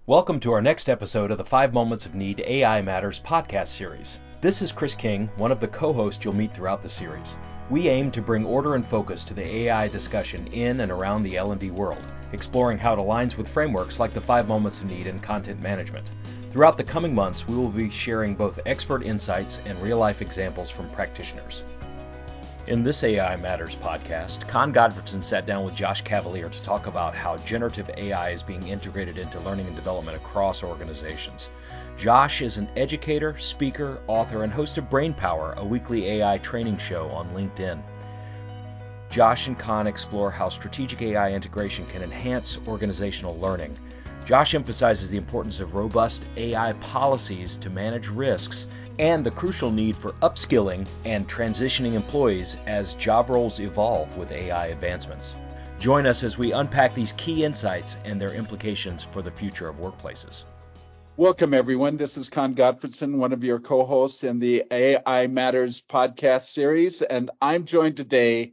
Welcome to our next episode of the 5 Moments of Need AI Matters podcast series. This is Chris King, one of the co-hosts you'll meet throughout the series. We aim to bring order and focus to the AI discussion in and around the L&D world, exploring how it aligns with frameworks like the 5 Moments of Need and content management. Throughout the coming months, we will be sharing both expert insights and real-life examples from practitioners. In this AI Matters podcast, Con Godfredson sat down with Josh Cavalier to talk about how generative AI is being integrated into learning and development across organizations. Josh is an educator, speaker, author, and host of Brainpower, a weekly AI training show on LinkedIn. Josh and Con explore how strategic AI integration can enhance organizational learning. Josh emphasizes the importance of robust AI policies to manage risks and the crucial need for upskilling and transitioning employees as job roles evolve with AI advancements. Join us as we unpack these key insights and their implications for the future of workplaces. Welcome, everyone. This is Con Godfredson, one of your co-hosts in the AI Matters podcast series, and I'm joined today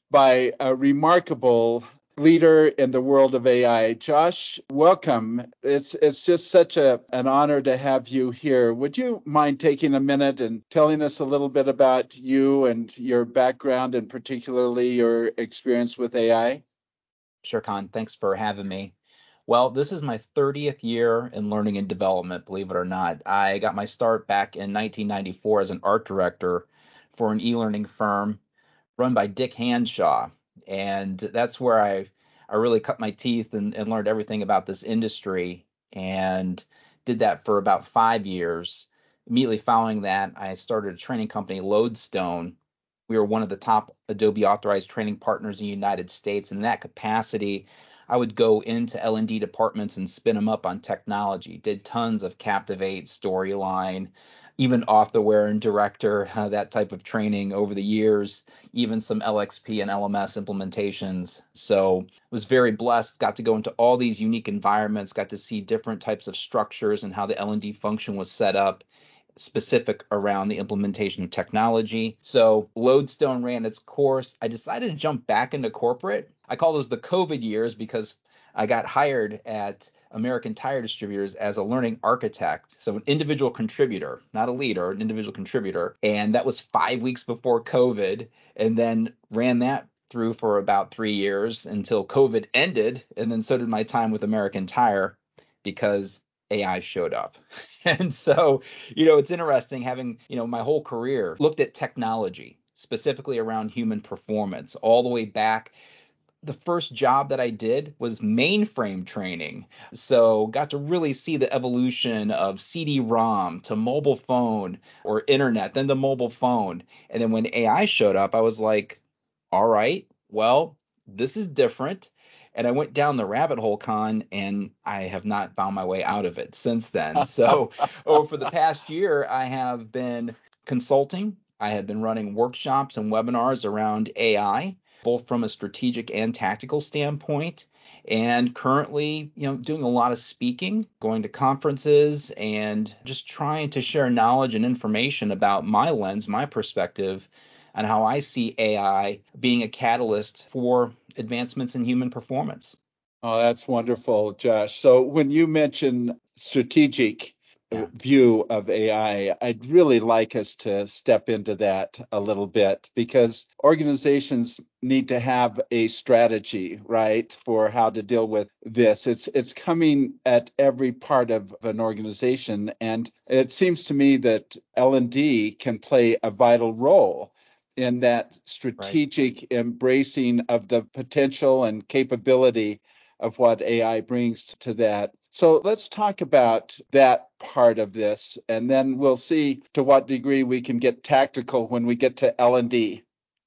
by a remarkable leader in the world of AI. Josh, welcome. It's just such an honor to have you here. Would you mind taking a minute and telling us a little bit about you and your background and particularly your experience with AI? Sure, Con. Thanks for having me. Well, this is my 30th year in learning and development, believe it or not. I got my start back in 1994 as an art director for an e-learning firm run by Dick Hanshaw. And that's where I really cut my teeth and learned everything about this industry, and did that for about 5 years. Immediately following that, I started a training company, Lodestone. We were one of the top Adobe authorized training partners in the United States. In that capacity, I would go into L&D departments and spin them up on technology. Did tons of Captivate, Storyline, even Authorware and Director, that type of training over the years, even some LXP and LMS implementations. So was very blessed, got to go into all these unique environments, got to see different types of structures and how the L&D function was set up, specific around the implementation of technology. So Lodestone ran its course. I decided to jump back into corporate. I call those the COVID years because I got hired at American Tire Distributors as a learning architect. So an individual contributor, not a leader, an individual contributor. And that was 5 weeks before COVID, and then ran that through for about 3 years until COVID ended. And then so did my time with American Tire, because AI showed up. And so, it's interesting having, my whole career looked at technology, specifically around human performance, all the way back. The first job that I did was mainframe training. So got to really see the evolution of CD-ROM to mobile phone or internet, then to mobile phone. And then when AI showed up, I was like, all right, well, this is different. And I went down the rabbit hole, Con, and I have not found my way out of it since then. So over the past year, I have been consulting. I have been running workshops and webinars around AI, both from a strategic and tactical standpoint. And currently, doing a lot of speaking, going to conferences, and just trying to share knowledge and information about my lens, my perspective, and how I see AI being a catalyst for advancements in human performance. Oh, that's wonderful, Josh. So when you mention strategic view of AI, I'd really like us to step into that a little bit, because organizations need to have a strategy, right, for how to deal with this. It's coming at every part of an organization, and it seems to me that L&D can play a vital role in that strategic embracing of the potential and capability of what AI brings to that. So let's talk about that part of this, and then we'll see to what degree we can get tactical when we get to L&D.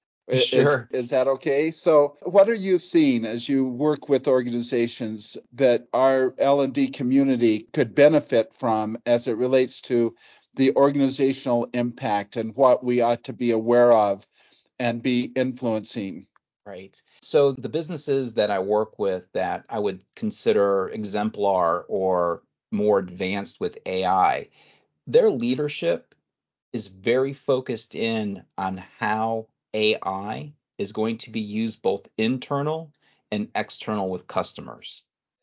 Sure. Is that okay? So what are you seeing as you work with organizations that our L&D community could benefit from as it relates to the organizational impact and what we ought to be aware of and be influencing? Right. So the businesses that I work with that I would consider exemplar or more advanced with AI, their leadership is very focused in on how AI is going to be used both internal and external with customers.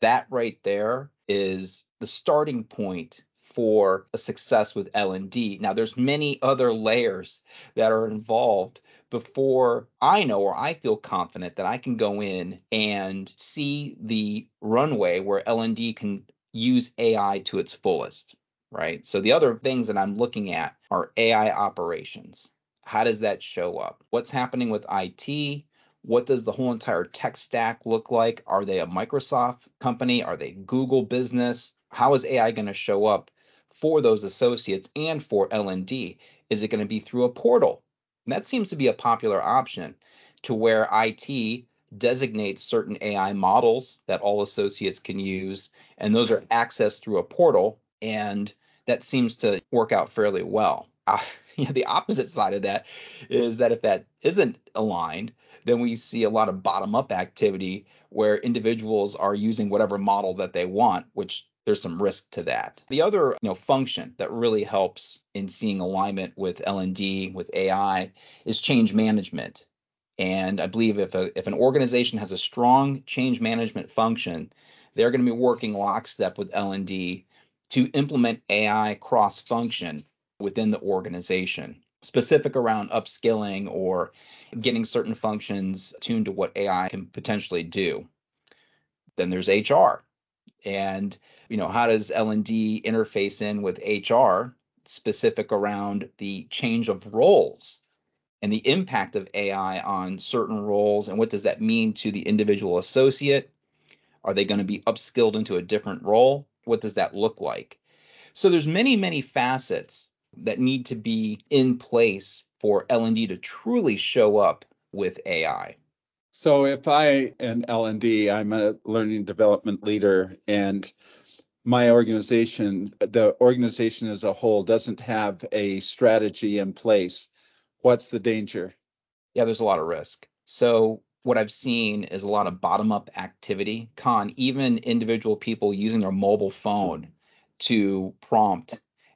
That right there is the starting point for a success with L&D. Now, there's many other layers that are involved before I know or I feel confident that I can go in and see the runway where L&D can use AI to its fullest, right? So the other things that I'm looking at are AI operations. How does that show up? What's happening with IT? What does the whole entire tech stack look like? Are they a Microsoft company? Are they Google business? How is AI going to show up for those associates and for L&D? Is it going to be through a portal? And that seems to be a popular option to where IT designates certain AI models that all associates can use, and those are accessed through a portal, and that seems to work out fairly well. The opposite side of that is that if that isn't aligned, then we see a lot of bottom-up activity where individuals are using whatever model that they want, which there's some risk to that. The other, function that really helps in seeing alignment with L&D, with AI, is change management. And I believe if an organization has a strong change management function, they're going to be working lockstep with L&D to implement AI cross-function within the organization, specific around upskilling or getting certain functions tuned to what AI can potentially do. Then there's HR. And, how does L&D interface in with HR, specific around the change of roles and the impact of AI on certain roles, and what does that mean to the individual associate? Are they going to be upskilled into a different role? What does that look like? So there's many, many facets that need to be in place for L&D to truly show up with AI. So if I am L&D, I'm a learning development leader, and my organization, the organization as a whole, doesn't have a strategy in place, what's the danger? Yeah, there's a lot of risk. So what I've seen is a lot of bottom-up activity. Even individual people using their mobile phone to prompt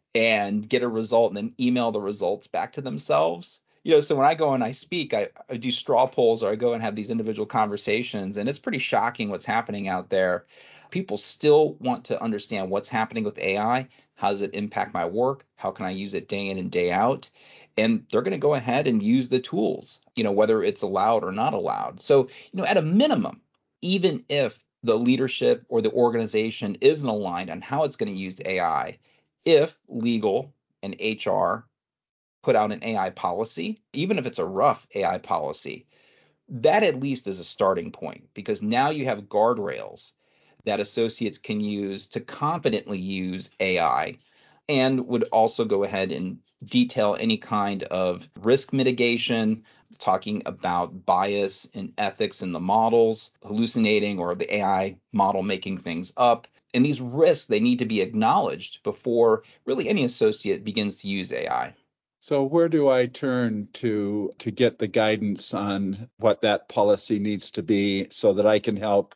and get a result and then email the results back to themselves. So when I go and I speak, I do straw polls, or I go and have these individual conversations, and it's pretty shocking what's happening out there. People still want to understand what's happening with AI. How does it impact my work? How can I use it day in and day out? And they're going to go ahead and use the tools, whether it's allowed or not allowed. So, at a minimum, even if the leadership or the organization isn't aligned on how it's going to use AI, if legal and HR put out an AI policy, even if it's a rough AI policy, that at least is a starting point, because now you have guardrails that associates can use to confidently use AI, and would also go ahead and detail any kind of risk mitigation, talking about bias and ethics in the models, hallucinating or the AI model making things up. And these risks, they need to be acknowledged before really any associate begins to use AI. So where do I turn to get the guidance on what that policy needs to be so that I can help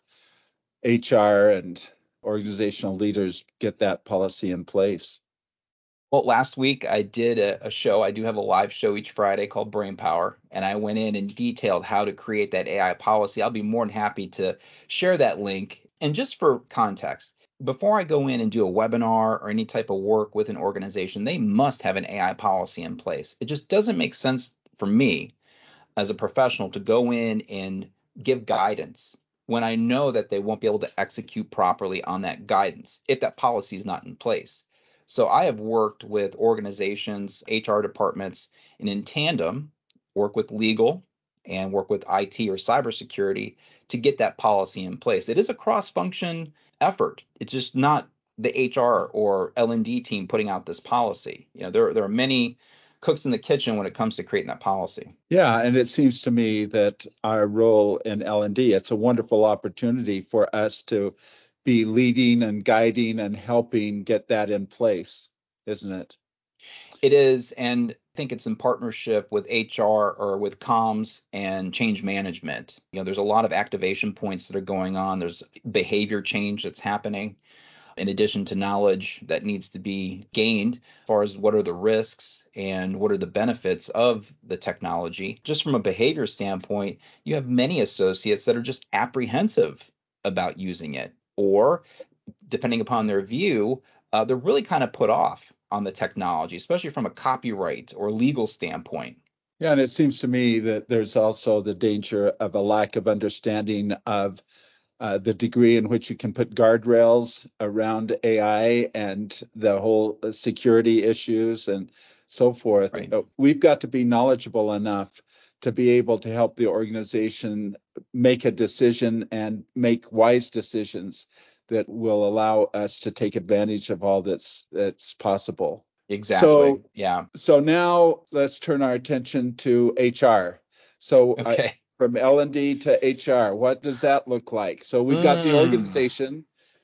HR and organizational leaders get that policy in place? Well, last week I did a show. I do have a live show each Friday called Brain Power, and I went in and detailed how to create that AI policy. I'll be more than happy to share that link. And just for context, before I go in and do a webinar or any type of work with an organization, they must have an AI policy in place. It just doesn't make sense for me as a professional to go in and give guidance when I know that they won't be able to execute properly on that guidance if that policy is not in place. So I have worked with organizations, HR departments, and in tandem, work with legal and work with IT or cybersecurity to get that policy in place. It is a cross-function effort. It's just not the HR or L&D team putting out this policy. There are many cooks in the kitchen when it comes to creating that policy. Yeah, and it seems to me that our role in L&D, it's a wonderful opportunity for us to be leading and guiding and helping get that in place, isn't it? It is, and I think it's in partnership with HR or with comms and change management. There's a lot of activation points that are going on. There's behavior change that's happening, in addition to knowledge that needs to be gained as far as what are the risks and what are the benefits of the technology. Just from a behavior standpoint, you have many associates that are just apprehensive about using it, or depending upon their view, they're really kind of put off on the technology, especially from a copyright or legal standpoint. Yeah, and it seems to me that there's also the danger of a lack of understanding of the degree in which you can put guardrails around AI and the whole security issues and so forth. Right. We've got to be knowledgeable enough to be able to help the organization make a decision and make wise decisions that will allow us to take advantage of all that's possible. Exactly. So, Yeah. so now let's turn our attention to HR. So Okay. from L&D to HR, what does that look like? So we've got the Mm. organization,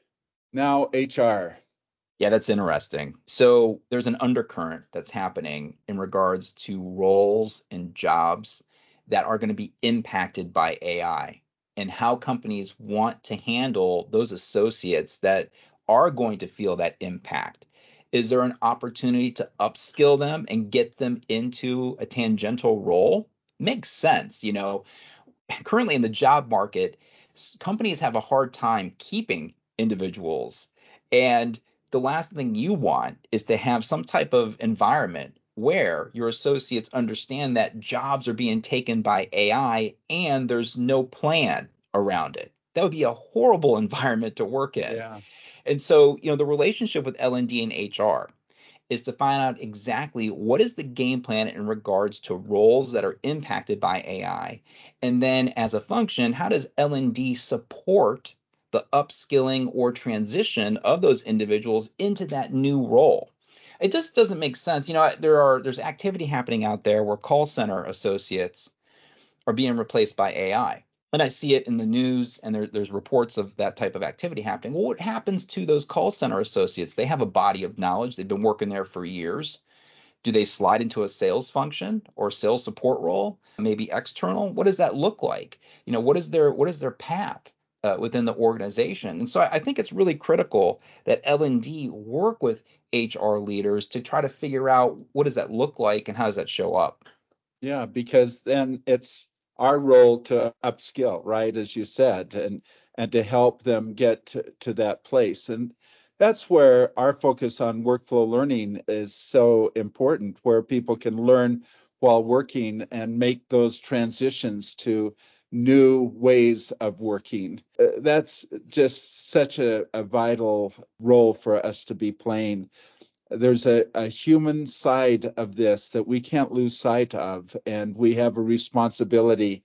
now HR. Yeah, that's interesting. So there's an undercurrent that's happening in regards to roles and jobs that are going to be impacted by AI and how companies want to handle those associates that are going to feel that impact. Is there an opportunity to upskill them and get them into a tangential role? Makes sense. Currently in the job market, companies have a hard time keeping individuals. And the last thing you want is to have some type of environment where your associates understand that jobs are being taken by AI and there's no plan around it. That would be a horrible environment to work in. Yeah. And so, the relationship with L&D and HR is to find out exactly what is the game plan in regards to roles that are impacted by AI. And then as a function, how does L&D support the upskilling or transition of those individuals into that new role? It just doesn't make sense. There's activity happening out there where call center associates are being replaced by AI. And I see it in the news, and there's reports of that type of activity happening. Well, what happens to those call center associates? They have a body of knowledge. They've been working there for years. Do they slide into a sales function or sales support role? Maybe external? What does that look like? What is their path within the organization? And so I think it's really critical that L&D work with HR leaders to try to figure out what does that look like and how does that show up? Yeah, because then it's our role to upskill, right, as you said, and to help them get to that place. And that's where our focus on workflow learning is so important, where people can learn while working and make those transitions to new ways of working. That's just such a vital role for us to be playing. There's a human side of this that we can't lose sight of, and we have a responsibility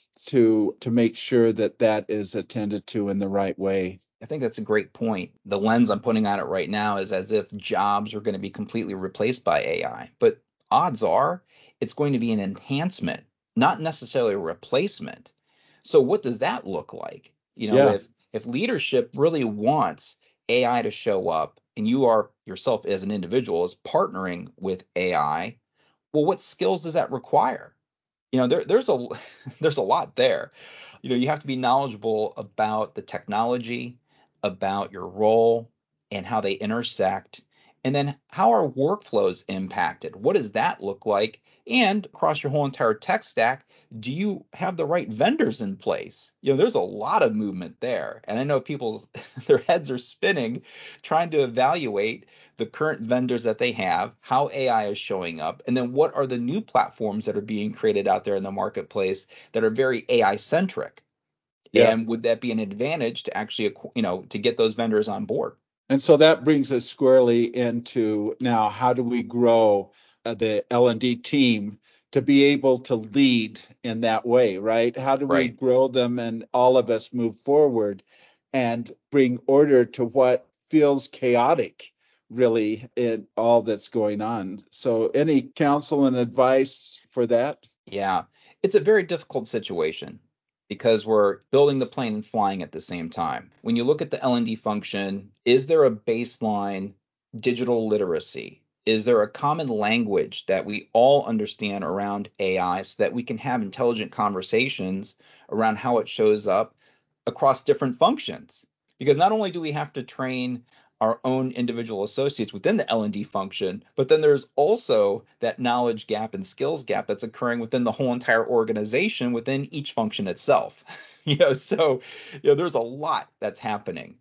to make sure that that is attended to in the right way. I think that's a great point. The lens I'm putting on it right now is as if jobs are going to be completely replaced by AI, but odds are it's going to be an enhancement, not necessarily a replacement. So what does that look like? Yeah, If leadership really wants AI to show up and you are yourself as an individual is partnering with AI, well, what skills does that require? There's a there's a lot there. You have to be knowledgeable about the technology, about your role, and how they intersect, and then how are workflows impacted? What does that look like? And across your whole entire tech stack, do you have the right vendors in place? There's a lot of movement there, and I know people their heads are spinning trying to evaluate the current vendors that they have, how AI is showing up, and then what are the new platforms that are being created out there in the marketplace that are very AI centric. yeah. And would that be an advantage to actually, to get those vendors on board? And so that brings us squarely into now how do we grow the L&D team to be able to lead in that way, right? How do we Right. grow them and all of us move forward and bring order to what feels chaotic, really, in all that's going on? So, any counsel and advice for that? Yeah. It's a very difficult situation because we're building the plane and flying at the same time. When you look at the L&D function, is there a baseline digital literacy? Is there a common language that we all understand around AI so that we can have intelligent conversations around how it shows up across different functions? Because not only do we have to train our own individual associates within the L&D function, but then there's also that knowledge gap and skills gap that's occurring within the whole entire organization within each function itself. So there's a lot that's happening.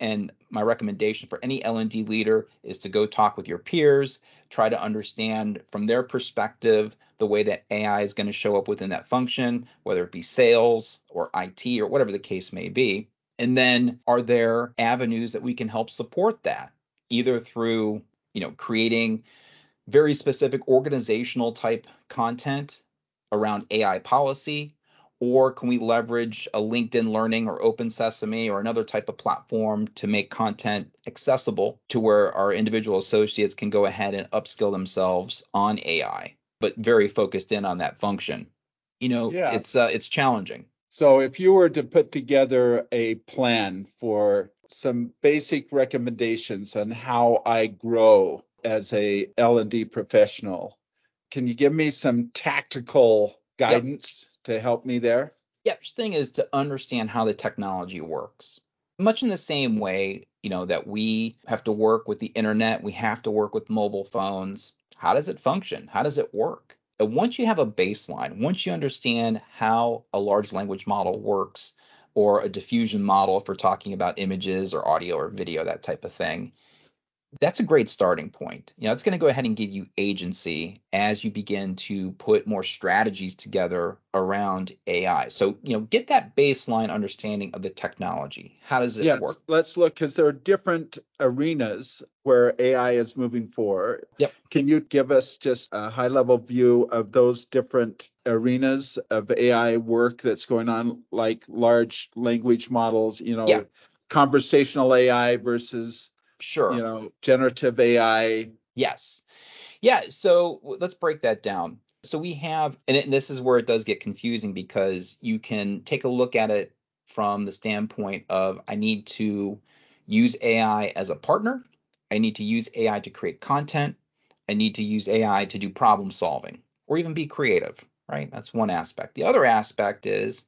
And my recommendation for any L&D leader is to go talk with your peers, try to understand from their perspective the way that AI is going to show up within that function, whether it be sales or IT or whatever the case may be. And then are there avenues that we can help support that, either through, creating very specific organizational type content around AI policy, or can we leverage a LinkedIn Learning or Open Sesame or another type of platform to make content accessible to where our individual associates can go ahead and upskill themselves on AI, but very focused in on that function? Yeah. It's challenging. So if you were to put together a plan for some basic recommendations on how I grow as a L&D professional, can you give me some tactical guidance to help me there? Yeah, the thing is to understand how the technology works. Much in the same way, that we have to work with the internet, we have to work with mobile phones. How does it function? How does it work? And once you have a baseline, once you understand how a large language model works, or a diffusion model if we're talking about images or audio or video, that type of thing, that's a great starting point. It's going to go ahead and give you agency as you begin to put more strategies together around AI. So, get that baseline understanding of the technology. How does it work? Let's look, because there are different arenas where AI is moving forward. Yep. Can you give us just a high level view of those different arenas of AI work that's going on, like large language models, Yeah. conversational AI versus Sure. generative AI? Yes. Yeah. So let's break that down. So we have, and this is where it does get confusing, because you can take a look at it from the standpoint of I need to use AI as a partner. I need to use AI to create content. I need to use AI to do problem solving or even be creative, right? That's one aspect. The other aspect is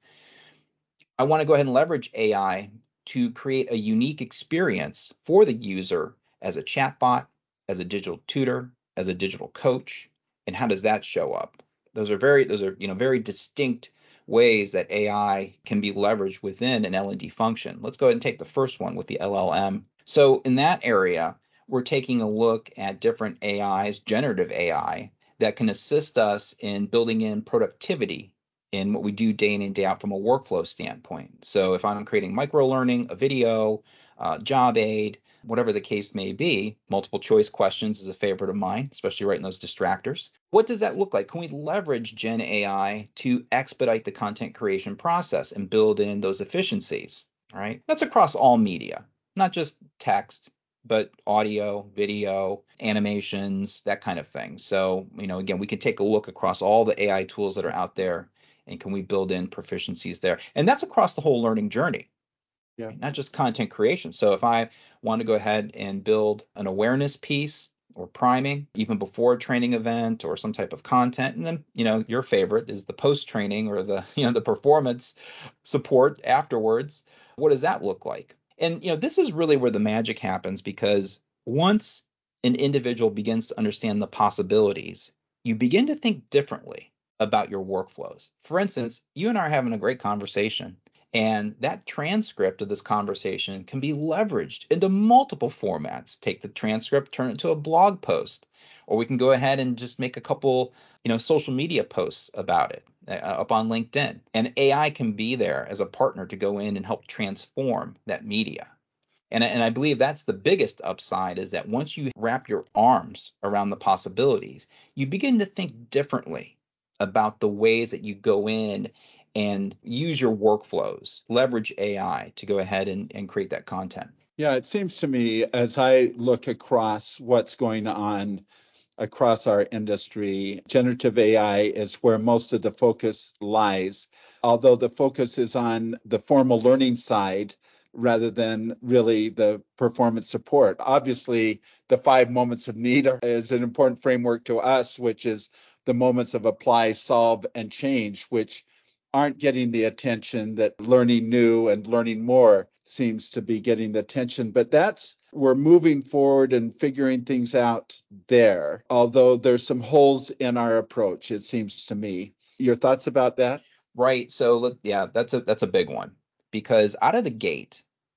I want to go ahead and leverage AI to create a unique experience for the user as a chatbot, as a digital tutor, as a digital coach. And how does that show up? Those are very distinct ways that AI can be leveraged within an L&D function. Let's go ahead and take the first one with the LLM. So in that area, we're taking a look at different AIs, generative AI, that can assist us in building in productivity in what we do day in and day out from a workflow standpoint. So if I'm creating micro learning, a video, job aid, whatever the case may be, multiple choice questions is a favorite of mine, especially writing those distractors. What does that look like? Can we leverage Gen AI to expedite the content creation process and build in those efficiencies? All right. That's across all media, not just text, but audio, video, animations, that kind of thing. So, again, we can take a look across all the AI tools that are out there, and can we build in proficiencies there? And that's across the whole learning journey, not just content creation. So if I want to go ahead and build an awareness piece or priming even before a training event or some type of content, and then your favorite is the post training or the the performance support afterwards, what does that look like? And this is really where the magic happens, because once an individual begins to understand the possibilities, you begin to think differently about your workflows. For instance, you and I are having a great conversation, and that transcript of this conversation can be leveraged into multiple formats. Take the transcript, turn it into a blog post, or we can go ahead and just make a couple, social media posts about it up on LinkedIn. And AI can be there as a partner to go in and help transform that media. And I believe that's the biggest upside, is that once you wrap your arms around the possibilities, you begin to think differently about the ways that you go in and use your workflows, leverage AI to go ahead and create that content. Yeah, it seems to me, as I look across what's going on across our industry, generative AI is where most of the focus lies, although the focus is on the formal learning side rather than really the performance support. Obviously, the 5 moments of need is an important framework to us, which is the moments of apply, solve, and change, which aren't getting the attention that learning new and learning more seems to be getting the attention. But we're moving forward and figuring things out there, although there's some holes in our approach, it seems to me. Your thoughts about that? Right. So look, yeah, that's a big one, because out of the gate,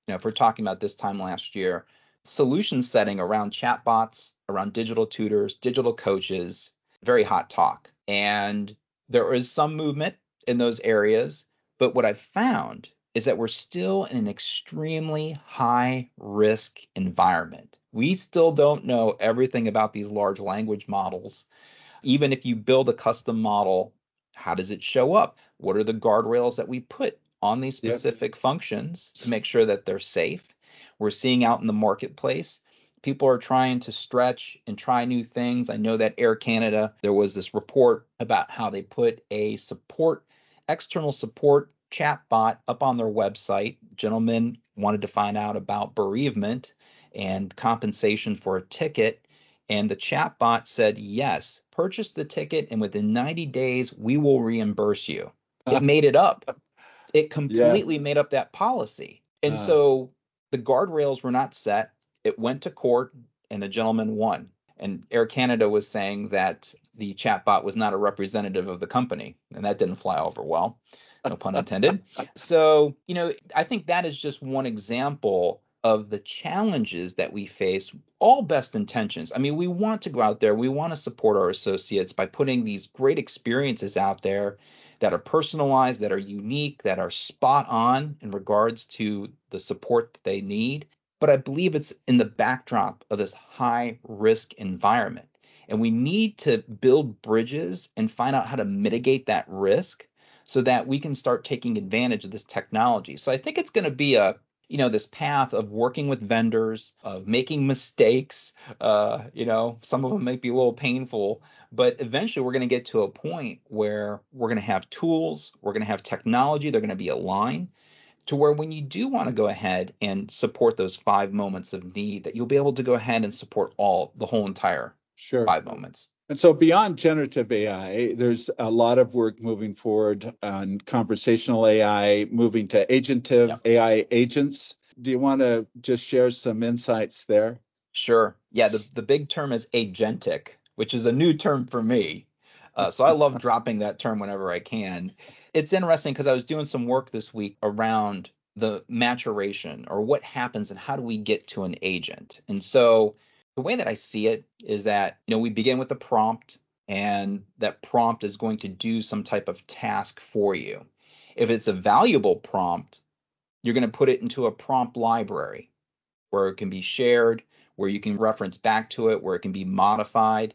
if we're talking about this time last year, solution setting around chatbots, around digital tutors, digital coaches, very hot talk. And there is some movement in those areas. But what I've found is that we're still in an extremely high risk environment. We still don't know everything about these large language models. Even if you build a custom model, how does it show up? What are the guardrails that we put on these specific functions to make sure that they're safe? We're seeing out in the marketplace, people are trying to stretch and try new things. I know that Air Canada, there was this report about how they put a external support chat bot up on their website. Gentlemen wanted to find out about bereavement and compensation for a ticket. And the chat bot said, yes, purchase the ticket, and within 90 days, we will reimburse you. It made it up. It completely made up that policy. And so the guardrails were not set. It went to court, and the gentleman won. And Air Canada was saying that the chatbot was not a representative of the company, and that didn't fly over well, no pun intended. So, I think that is just one example of the challenges that we face, all best intentions. I mean, we want to go out there, we want to support our associates by putting these great experiences out there that are personalized, that are unique, that are spot on in regards to the support that they need. But I believe it's in the backdrop of this high risk environment. And we need to build bridges and find out how to mitigate that risk so that we can start taking advantage of this technology. So I think it's going to be this path of working with vendors, of making mistakes. Some of them might be a little painful, but eventually we're going to get to a point where we're going to have tools, we're going to have technology, they're going to be aligned to where when you do want to go ahead and support those 5 moments of need, that you'll be able to go ahead and support the whole entire 5 moments. And so beyond generative AI, there's a lot of work moving forward on conversational AI, moving to agentive AI agents. Do you want to just share some insights there? Sure. Yeah, the big term is agentic, which is a new term for me. So I love dropping that term whenever I can. It's interesting because I was doing some work this week around the maturation, or what happens and how do we get to an agent. And so the way that I see it is that, we begin with a prompt, and that prompt is going to do some type of task for you. If it's a valuable prompt, you're going to put it into a prompt library where it can be shared, where you can reference back to it, where it can be modified.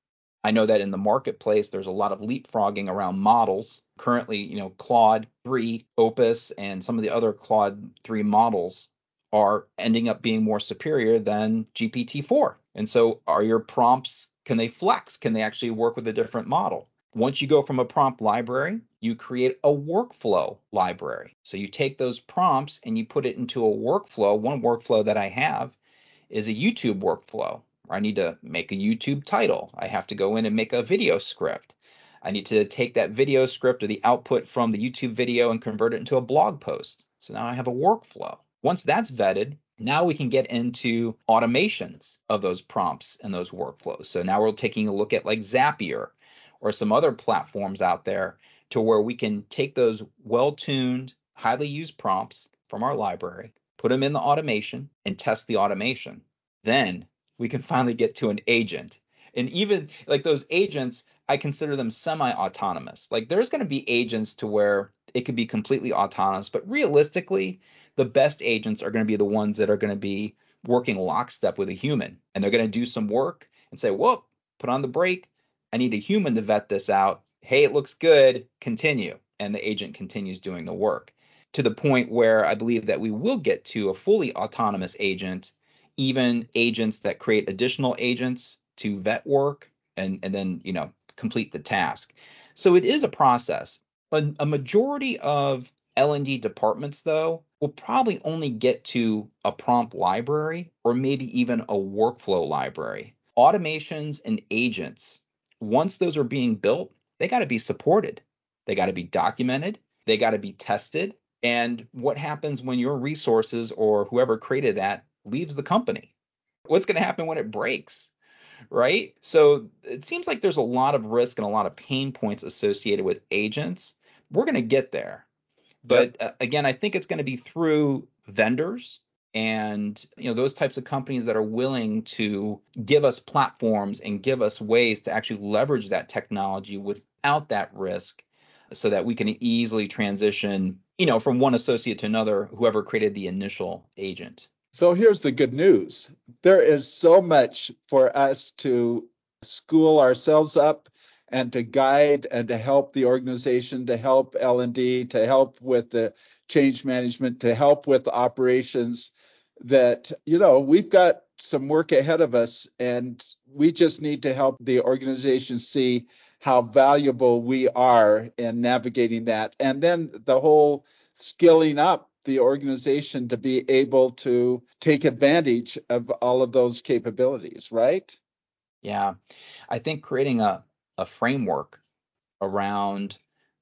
I know that in the marketplace, there's a lot of leapfrogging around models. Currently, Claude 3, Opus, and some of the other Claude 3 models are ending up being more superior than GPT-4. And so are your prompts, can they flex? Can they actually work with a different model? Once you go from a prompt library, you create a workflow library. So you take those prompts and you put it into a workflow. One workflow that I have is a YouTube workflow. I need to make a YouTube title. I have to go in and make a video script. I need to take that video script or the output from the YouTube video and convert it into a blog post. So now I have a workflow. Once that's vetted, now we can get into automations of those prompts and those workflows. So now we're taking a look at like Zapier or some other platforms out there to where we can take those well-tuned, highly used prompts from our library, put them in the automation, and test the automation. Then we can finally get to an agent. And even like those agents, I consider them semi-autonomous. Like there's going to be agents to where it could be completely autonomous, but realistically, the best agents are going to be the ones that are going to be working lockstep with a human. And they're going to do some work and say, whoa, put on the brake. I need a human to vet this out. Hey, it looks good. Continue. And the agent continues doing the work, to the point where I believe that we will get to a fully autonomous agent, even agents that create additional agents to vet work and then, complete the task. So it is a process. A majority of L&D departments, though, will probably only get to a prompt library or maybe even a workflow library. Automations and agents, once those are being built, they got to be supported. They got to be documented. They got to be tested. And what happens when your resources or whoever created that leaves the company? What's going to happen when it breaks? Right? So it seems like there's a lot of risk and a lot of pain points associated with agents. We're going to get there. But again, I think it's going to be through vendors and those types of companies that are willing to give us platforms and give us ways to actually leverage that technology without that risk so that we can easily transition from one associate to another, whoever created the initial agent. So here's the good news. There is so much for us to school ourselves up and to guide and to help the organization, to help L&D, to help with the change management, to help with operations, that, we've got some work ahead of us, and we just need to help the organization see how valuable we are in navigating that. And then the whole skilling up the organization to be able to take advantage of all of those capabilities, right? Yeah, I think creating a framework around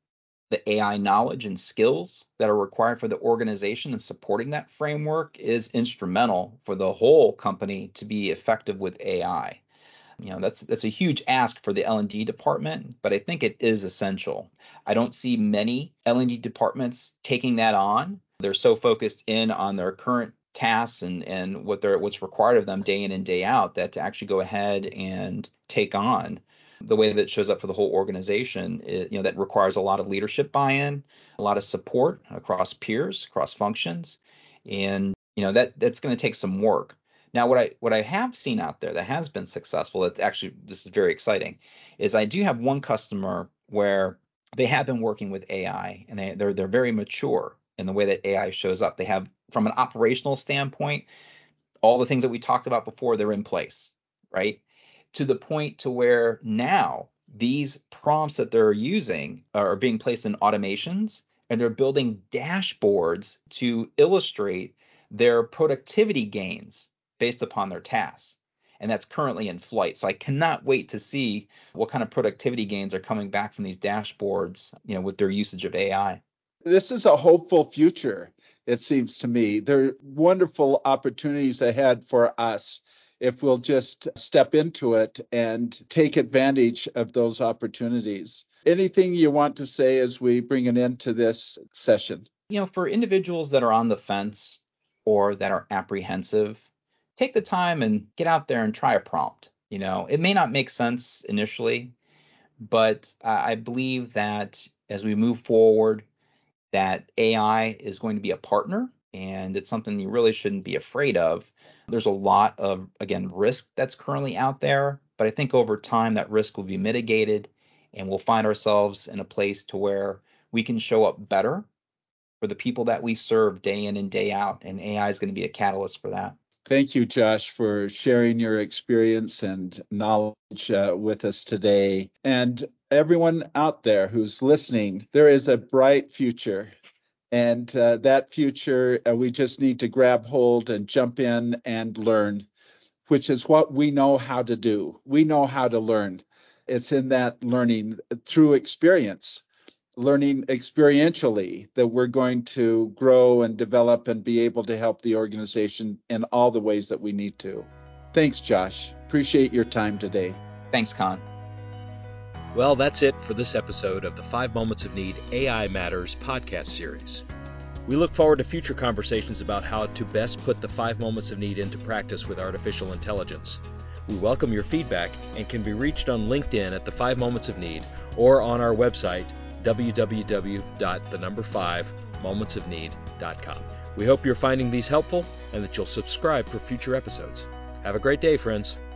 the AI knowledge and skills that are required for the organization and supporting that framework is instrumental for the whole company to be effective with AI. That's a huge ask for the L&D department, but I think it is essential. I don't see many L&D departments taking that on. They're so focused in on their current tasks and what's required of them day in and day out, that to actually go ahead and take on the way that it shows up for the whole organization, that requires a lot of leadership buy-in, a lot of support across peers, across functions, and that's going to take some work. Now, what I have seen out there that has been successful, this is very exciting, is I do have one customer where they have been working with AI, and they're very mature in the way that AI shows up. They have, from an operational standpoint, all the things that we talked about before, they're in place, right? To the point to where now these prompts that they're using are being placed in automations, and they're building dashboards to illustrate their productivity gains based upon their tasks. And that's currently in flight. So I cannot wait to see what kind of productivity gains are coming back from these dashboards, with their usage of AI. This is a hopeful future, it seems to me. There are wonderful opportunities ahead for us if we'll just step into it and take advantage of those opportunities. Anything you want to say as we bring an end to this session? For individuals that are on the fence or that are apprehensive, take the time and get out there and try a prompt. It may not make sense initially, but I believe that as we move forward, that AI is going to be a partner, and it's something you really shouldn't be afraid of. There's a lot of, again, risk that's currently out there, but I think over time that risk will be mitigated, and we'll find ourselves in a place to where we can show up better for the people that we serve day in and day out, and AI is going to be a catalyst for that. Thank you, Josh, for sharing your experience and knowledge with us today. And everyone out there who's listening, there is a bright future. And that future, we just need to grab hold and jump in and learn, which is what we know how to do. We know how to learn. It's in that learning through experience, learning experientially, that we're going to grow and develop and be able to help the organization in all the ways that we need to. Thanks, Josh. Appreciate your time today. Thanks, Con. Well, that's it for this episode of the 5 Moments of Need AI Matters podcast series. We look forward to future conversations about how to best put the 5 Moments of Need into practice with artificial intelligence. We welcome your feedback and can be reached on LinkedIn at the 5 Moments of Need or on our website, www.5momentsofneed.com. We hope you're finding these helpful and that you'll subscribe for future episodes. Have a great day, friends.